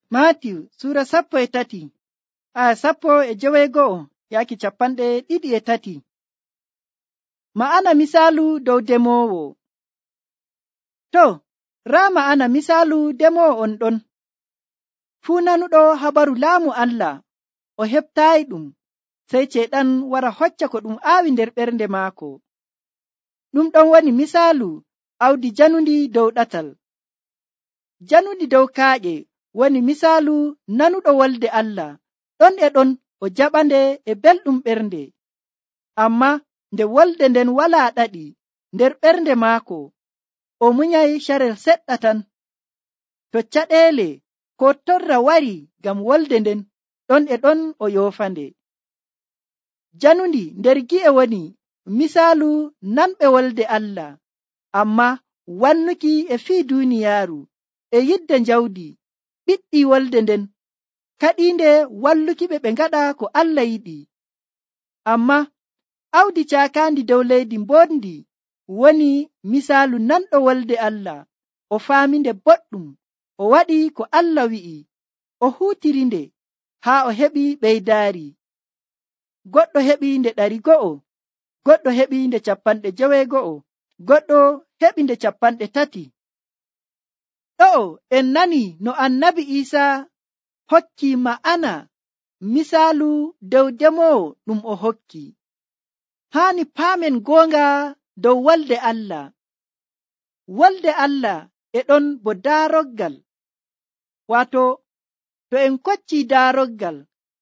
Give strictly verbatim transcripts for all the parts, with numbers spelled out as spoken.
Maatiyu sura sappo e tati aya sappo e joweego'o yaaki capanɗe ɗiɗi e tati. Ma'ana misaalu dow demoowo. To, raa ma'ana misaalu demoowo on ɗon. Fuu nanuɗo habaru laamu Allah o heɓtaayi ɗum, sey ceeɗan wara hocca ko ɗum aawi nder ɓernde maako. Ɗum ɗon woni misaalu awdi janundi dow ɗatal. Janundi dow kaaƴe woni misaalu nanuɗo wolde Allah, ɗon e ɗon o jaɓande e belɗum ɓernde. Amma nde wolde nden walaa ɗaɗi nder ɓernde maako, o munyay carel seɗɗa tan. To caɗeele ko torra wari ngam wolde nden, ɗon e ɗon o yoofande. Janundi nder gi'e woni misaalu nanɓe wolde Allah, amma wannuki e fii duuniyaaru e yidde njawdi ɓiɗɗi wolde nden, kaɗiinde walluki ɓe ɓe ngaɗa ko Allah yiɗi. Amma awdi caakaandi dow leydi mbondi woni misaalu nanɗo wolde Allah, o faaminde boɗɗum, o waɗi ko Allah wi'i, o huutirinde haa o heɓi ɓeydaari. Goɗɗo heɓi nde ɗari go'o, goɗɗo heɓi nde capanɗe joweego'o, goɗɗo heɓi nde capanɗe tati. Ɗo'o en nani no annabi Iisaa hokki ma'ana misaalu dow demoowo ɗum o hokki. Haani paamen goonga dow wolde Allah. Wolde Allah e ɗon bo daaroggal, waato to en kocci daaroggal,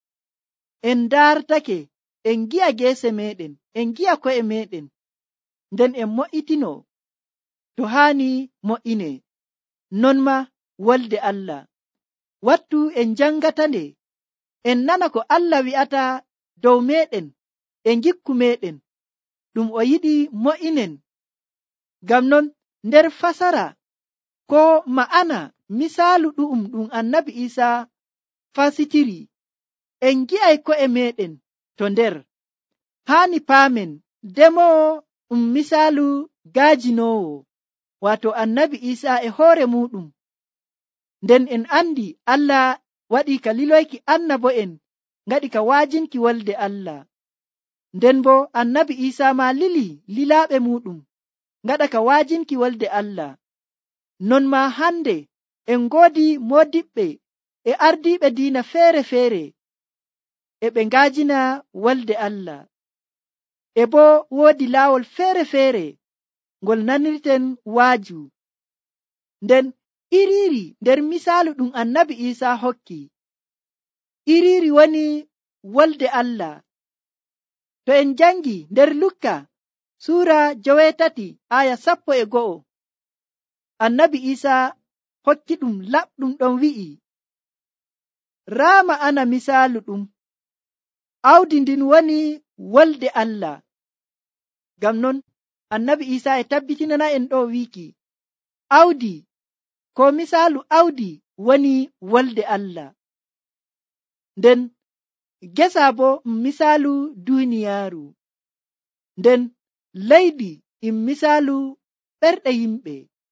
en daartake, en gi'a geese meɗen, en gi'a ko'e meɗen, nden en mo'itino to haani mo'ine. Non ma wolde Allah, wattu en jangata nde, en nana ko Allah wi'ata dow meɗen e gikku meɗen, ɗum o yiɗi mo'inen. Ngam non nder fasara ko ma'ana misaalu ɗu'um ɗum annabi Iisaa fasitiri, en gi'ay ko'e meɗen to nder. Haani paamen demoowo ɗum misaalu gaajinowo, waato annabi Iisaa e hoore muɗum. Nden en andi Allah waɗi ka liloyki annabo'en ngaɗi ka waajinki wolde Allah. Nden bo annabi Iisaa ma lili lilaaɓe muɗum ngaɗa ka waajinki wolde Allah. Non ma hande en ngoodi moodiɓɓe e ardiiɓe diina feere-feere e ɓe ngaajina wolde Allah. E bo woodi laawol feere-feere ngol nanirten waaju. Nden iriiri nder misaalu ɗum annabi Iisaa hokki, iriiri woni wolde Allah. To en jangi nder Lukka suura joweetati aya sappo e go'o, annabi Iisaa hokki ɗum laɓɗum ɗon wi'i, raa ma'ana misaalu ɗum, awdi ndin woni wolde Allah. Ngam non annabi Iisaa e tabbitinana en ɗo wiki, awdi ko misaalu awdi woni wolde Allah. Nden gesa bo misaalu duuniyaaru, nden leydi in misaalu ɓerɗe yimɓe.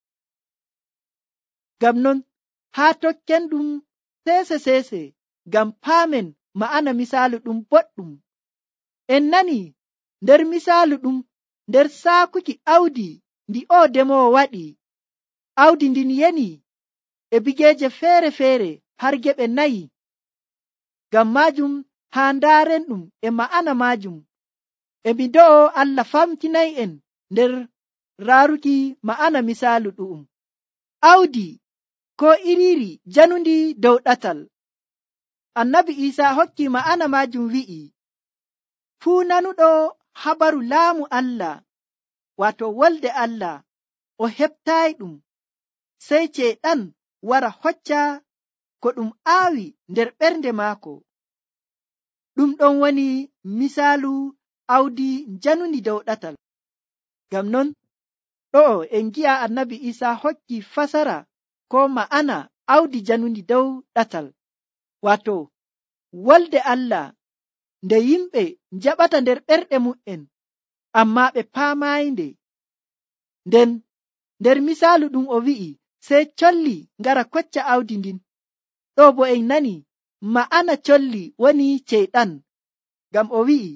Ngam non haa tokken ɗum seese seese ngam paamen ma'ana misaalu ɗum boɗɗum. En nani nder misaalu ɗum, nder saakuki awdi ndi o demoowo waɗi, awdi ndin yeni e bigeeje feere-feere har geɓe nayi. Ngam maajum haa ndaaren ɗum e ma'ana maajum, e mi do'o Allah famtinay en nder raaruki ma'ana misaalu ɗu'um. Awdi ko iriiri janundi dow ɗatal. Annabi Iisaa hokki ma'ana maajum wi'i, fuu nanuɗo habaru laamu Allah, waato wolde Allah, o heɓtaayi ɗum, sey ceeɗan wara hocca ko ɗum aawi nder ɓernde maako. Ɗum ɗon woni misaalu awdi janundi dow ɗatal. Ngam non ɗo'o en gi'a annabi Iisaa hokki fasara ko ma'ana awdi janundi dow ɗatal, waato wolde Allah nde yimɓe jaɓata nder ɓerɗe mu'en, amma ɓe paamaayinde. Nden nder misaalu ɗum o wi'i, sey colli ngara kocca awdi ndin, ɗo bo en nani ma'ana colli woni ceyɗan, ngam o wi'i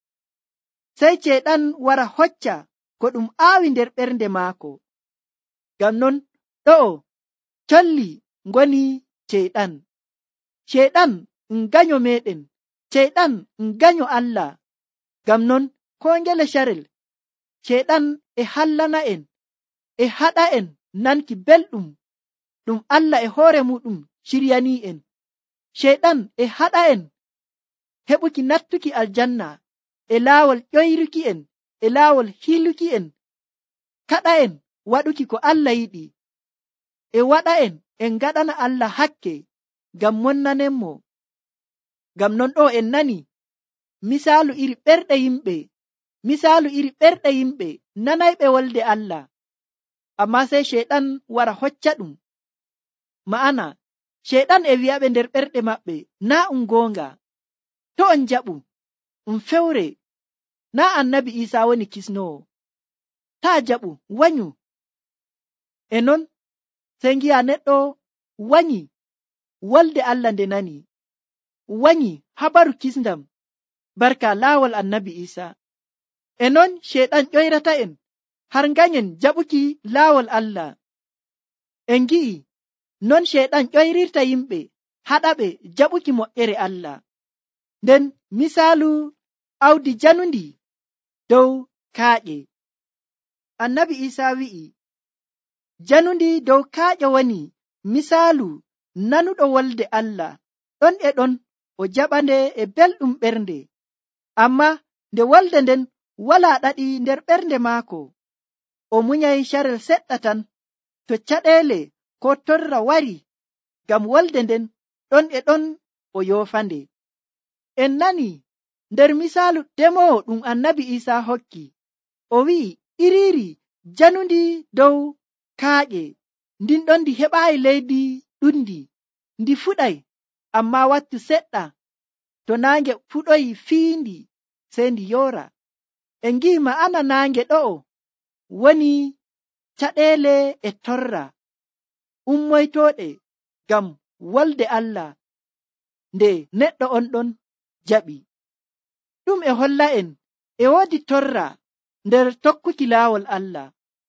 sey ceyɗan wara hocca ko ɗum aawi nder ɓernde maako. Ngam non ɗo colli ngoni ceyɗan. Ceyɗan ngaño meɗen, ceyɗan ngaño Allah. Ngam non ko ngele sharel ceyɗan e hallana en, e haɗa en nanki belɗum ɗum Allah e hoore muɗum shiryani en. Ceyɗan e haɗa en heɓuki nattuki aljanna e laawol ƴoyruki en, e laawol hiluki en, kaɗa en waɗuki ko Allah yiɗi, e waɗa en en gaɗana Allah hakke ngam monnanen mo. Ngam non ɗo en nani misaalu iri ɓerɗe yimɓe, misaalu iri ɓerɗe yimɓe nanayɓe wolde Allah, amma sey ceyɗan wara hocca ɗum. Ma'ana ceyɗan e wi'aɓe nder ɓerɗe maɓɓe, na um goonga, to on jaɓu um fewre, na annabi Isa woni kisnowo, ta jaɓu wanyu. E non sey ngi'a neɗɗo wanyi wolde Allah nde nani, wanyi habaru kisndam barka laawol annabi Isa. E non ceyɗan ƴoyrata en har nganyen jaɓuki laawol Allah. En gi'i non ceyɗan ƴoyrirta yimɓe haɗaɓe jaɓuki moƴƴere Allah. Nden misaalu awdi janundi dow kaaƴe, annabi Isa wi'i janundi dow kaaƴe woni misaalu nanuɗo wolde Allah, ɗon e ɗon o jaɓande e belɗum ɓernde, amma nde wolde nden wala ɗaɗi nder ɓernde maako, o munyay sharel seɗɗa tan, to caɗeele ko torra wari, ngam wolde nden ɗon e ɗon o yoofande. En nani nder misaalu demowo ɗum annabi Isa hokki, o wi'i iriiri janundi dow kaaƴe ndin ɗon ndi heɓaayi leydi ɗundi, ndi fuɗay amma wattu seɗɗa, to naange fuɗoyi fiindi sey ndi yoora. En ngi'i ma'ana naange ɗo woni caɗeele e torra ummoytooɗe ngam wolde Allah nde neɗɗo on ɗon jaɓi. Ɗum e holla en e woodi torra nder tokkuki laawol Allah,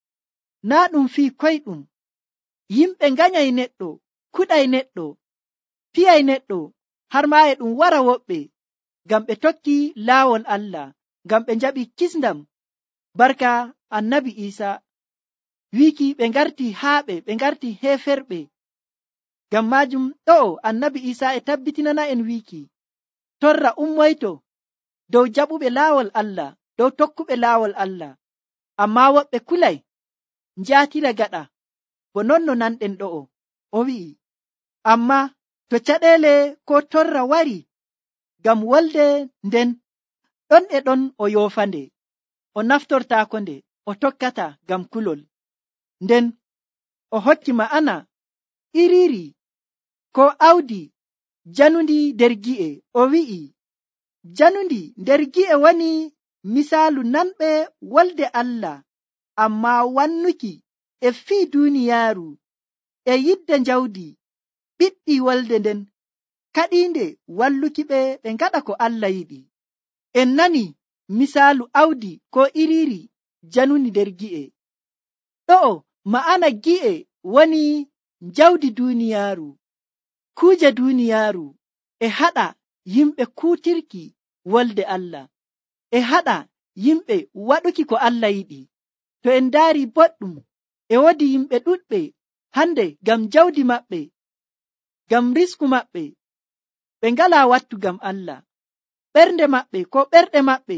na ɗum fii koyɗum. Yimɓe nganyay neɗɗo, kuɗay neɗɗo, piyay neɗɗo, har ma e ɗum wara woɓɓe ngam ɓe tokki laawol Allah, ngam ɓe njaɓi kisndam barka annabi Isa wiki ɓe ngarti haaɓe, ɓe ngarti heferɓe. Ngam majum ɗo annabi Isa e tabbitinana en wiki torra ummoyto dow jaɓuɓe laawol Allah, dow tokkuɓe laawol Allah, amma woɓɓe kulay njatira gaɗa, bo non no nanɗen ɗo o wi'i amma to caɗeele ko torra wari, ngam wolde nden ɗon e ɗon o yoofande, o naftortaako nde, o tokkata ngam kulol. Nden o hokki ma'ana iriiri ko awdi janundi nder gi'e, o wi'i janundi nder gi'e woni misaalu nanɓe wolde Allah, amma wannuki e fii duniyaaru e yidde njawdi ɓiɗɗi wolde nden kaɗiinde walluki ɓe ɓe ngaɗa ko Allah yiɗi. En nani misaalu awdi ko iriiri janundi nder gi'e. Ɗo ma'ana gi'e woni njawdi duniyaaru, kuuje duniyaaru e haɗa yimɓe kuutirki wolde Allah, e haɗa yimɓe waɗuki ko Allah yiɗi. To en ndaari boɗɗum, e woodi yimɓe ɗuɗɓe hande ngam jawdi maɓɓe, ngam risku maɓɓe, ɓe ngala wattu ngam Allah. Ɓernde maɓɓe ko ɓerɗe maɓɓe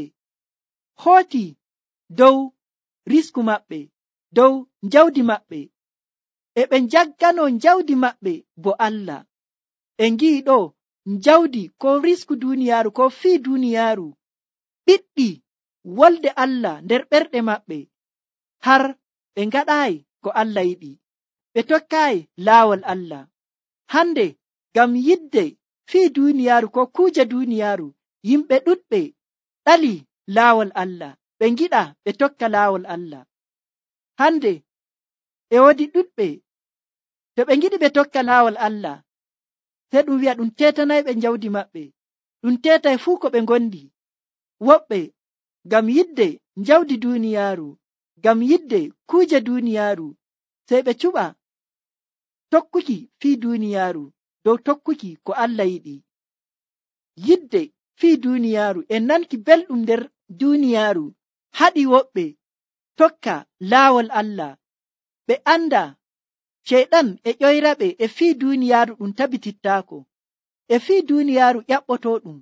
hooti dow risku maɓɓe, dow jawdi maɓɓe, e ɓe jaggano jawdi maɓɓe bo Allah. En ngi'i ɗo jawdi ko risku duniyaaru ko fii duniyaaru ɓiɗɗi wolde Allah nder ɓerɗe maɓɓe, har ɓe ngaɗaayi ko Allah yiɗi, ɓe tokkaayi laawol Allah. Hande ngam yidde fii duniyaaru ko kuuje duniyaaru, yimɓe ɗuɗɓe ɗali laawol Allah, ɓe ngiɗa ɓe tokka laawol Allah. Hande e woodi ɗuɗɓe to ɓe ngiɗi ɓe tokka laawol Allah, sei ɗum wi'a ɗum tetanayɓe jawdi maɓɓe, ɗum tetay fuu ko ɓe gondi. Woɓɓe ngam yidde jawdi duniyaaru, ngam yidde kuuje duniyaaru, sei ɓe cuɓa tokkuki fii duniyaaru dow tokkuki ko Allah yiɗi. Yidde fii duniyaaru e nanki belɗum nder duniyaaru haɗi woɓɓe tokka laawol Allah. Ɓe anda sheyɗan e ƴoyraɓe e fii duniyaaru ɗum tabitittaako, e fii duniyaaru ƴaɓɓoto ɗum,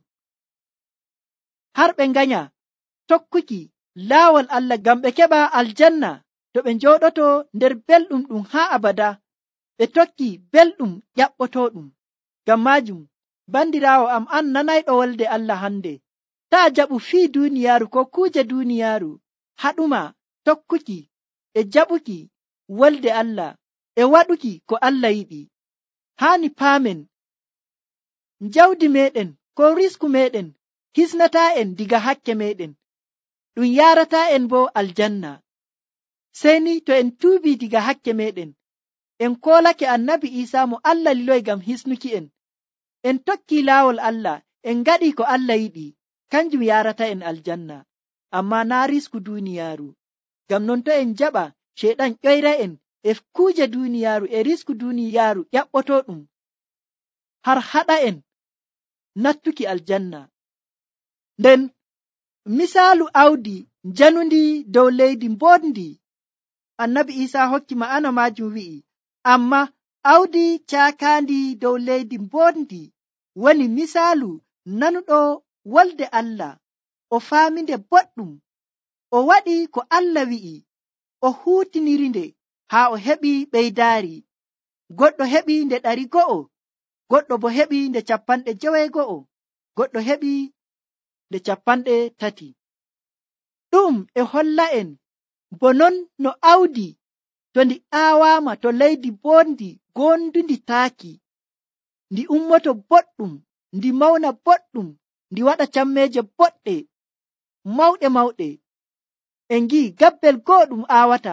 har ɓe nganya tokkuki laawol Allah ngam ɓe keɓa aljanna to ɓe njooɗoto nder belɗum ɗum haa abada, ɓe tokki belɗum ƴaɓɓoto ɗum. Ngam majum bandirawo am, an nanayɗo wolde Allah hande, ta jaɓu fii duniyaaru ko kuuje duniyaaru haɗuma tokkuki e jaɓuki wolde Allah e waɗuki ko Allah yiɗi. Hani paamen jawdi meɗen ko risku meɗen hisnata en diga hakke meɗen, ɗum yarata en bo aljanna. Sei ni to en tuubi diga hakke meɗen, en kolake annabi Isa mo Allah liloy gam hisnuki en, en tokki laawol Allah, en ngaɗi ko Allah yiɗi, kanjum yarata en aljanna, amma na risku duniyaaru. Gam non to en jaɓa sheyɗan ƴoyra en e kuuje duniyaaru e risku duniyaaru ƴaɓɓoto ɗum, har haɗa en nattuki aljanna. Nden misaalu awdi janundi dow leydi mbondi, annabi Isa hokki ma'ana majum wi'i, amma awdi caakandi dow leydi mbondi woni misaalu nanuɗo wolde Allah, o faaminde boɗɗum, o waɗi ko Allah wi'i, o huutiniri nde haa o heɓi ɓeydaari. Goɗɗo heɓi nde ɗari go'o, goɗɗo bo heɓi nde capanɗe jewego'o, goɗɗo heɓi nde capanɗe tati. Ɗum e holla en bo non no awdi to ndi aawama to leydi bondi gondundi taaki, ndi ummoto boɗɗum, ndi mauna boɗɗum, ndi waɗa cammeje boɗɗe mawɗe mawɗe, en gi gabbel goo ɗum aawata,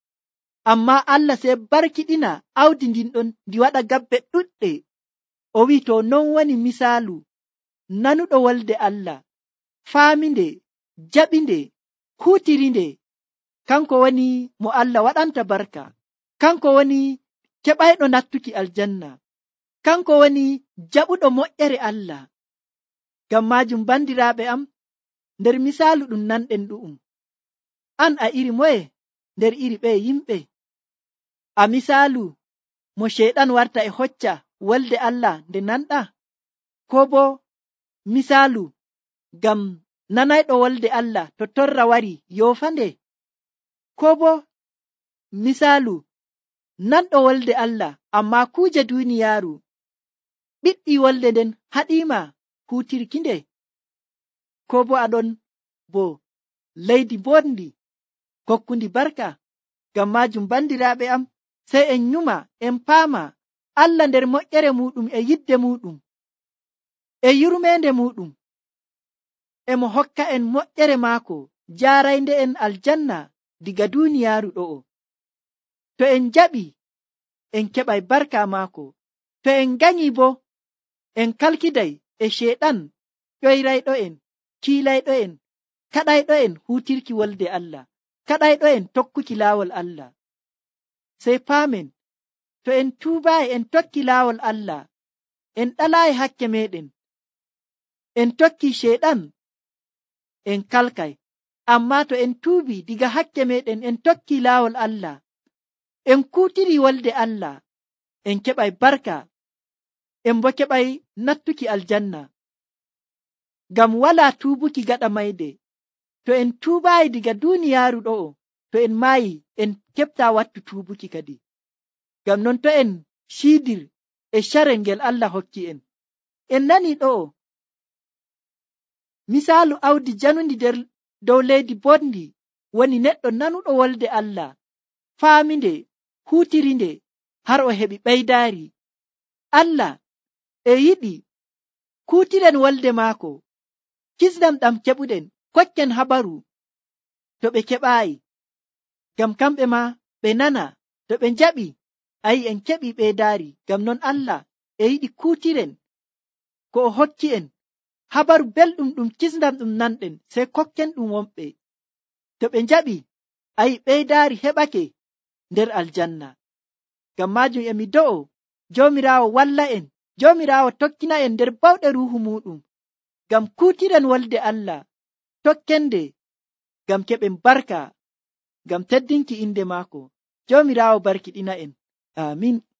amma Allah sei barkiɗina awdi ndin ɗon ndi waɗa gabbe ɗuɗɗe. O wi to non woni misaalu nanuɗo wolde Allah, faaminde, jaɓinde, huutirinde, kanko woni mo Allah waɗanta barka, kanko woni keɓayɗo nattuki aljanna, kanko woni jaɓuɗo moƴƴere Allah. Ngam majum bandiraɓe am, nder misaalu ɗum nanɗen ɗu'um, an a iri moye nder iri ɓe yimɓe? A misaalu mo sheyɗan warta e hocca wolde Allah nde nanɗa, ko bo misaalu ngam nanayɗo wolde Allah to torra wari yofande, ko bo misaalu nanɗo wolde Allah amma kuuje duniyaaru ɓiɗɗi wolde nden haɗima hutirki nde, ko bo aɗon bo leydi bondi kokkundi barka. Ngam majum bandiraɓe am, sei en nyuma en paama Allah nder moƴƴere muɗum e yidde muɗum e yurmende muɗum, emo hokka en moƴƴere maako jaraynde en aljanna diga duniyaaru ɗo'o. To en jaɓi en keɓay barka maako, to en ganyi bo en kalkiday e sheyɗan ƴoyrayɗo en, kiilayɗo en, kaɗayɗo en hutirki wolde Allah, kaɗayɗo en tokkuki laawol Allah. Sei paamen to en tuubayi en tokki laawol Allah, en ɗalayi hakke meɗen, en tokki sheyɗan, en kalkay. Amma to en tuubi diga hakke meɗen en tokki laawol Allah, en kutiri wolde Allah, en keɓay barka, en bo keɓay nattuki aljanna. Ngam wala tuubuki gaɗa mayde, to en tuubayi diga duniyaaru ɗo'o, to en maayi en keɓta wattu tuubuki kadi. Ngam non to en shiidir e sharel ngel Allah hokki en. En nani ɗo'o misaalu awdi janundi nder dow leydi bondi woni neɗɗo nanuɗo wolde Allah, faaminde, huutirinde, har o heɓi ɓeydaari. Allah e yiɗi kutiren wolde maako, kisdam ɗam keɓuɗen, kokken habaru to ɓe keɓayi, ngam kamɓe ma ɓe nana, to ɓe jaɓi ayi en keɓi ɓeydaari. Ngam non Allah e yiɗi kuutiren ko o hokki en habaru belɗum ɗum kisndam ɗum nanɗen sey kokken ɗum wonɓe. To ɓe njaɓi ayi ɓeydaari heɓake nder aljanna. Ngam majum emi do'o Joomiraawo walla en, Joomiraawo tokkina en nder bawɗe ruuhu muɗum ngam kuutiren wolde Allah tokkende ngam keɓen barka ngam teddinki inde maako. Joomiraawo barkiɗina en. Amin.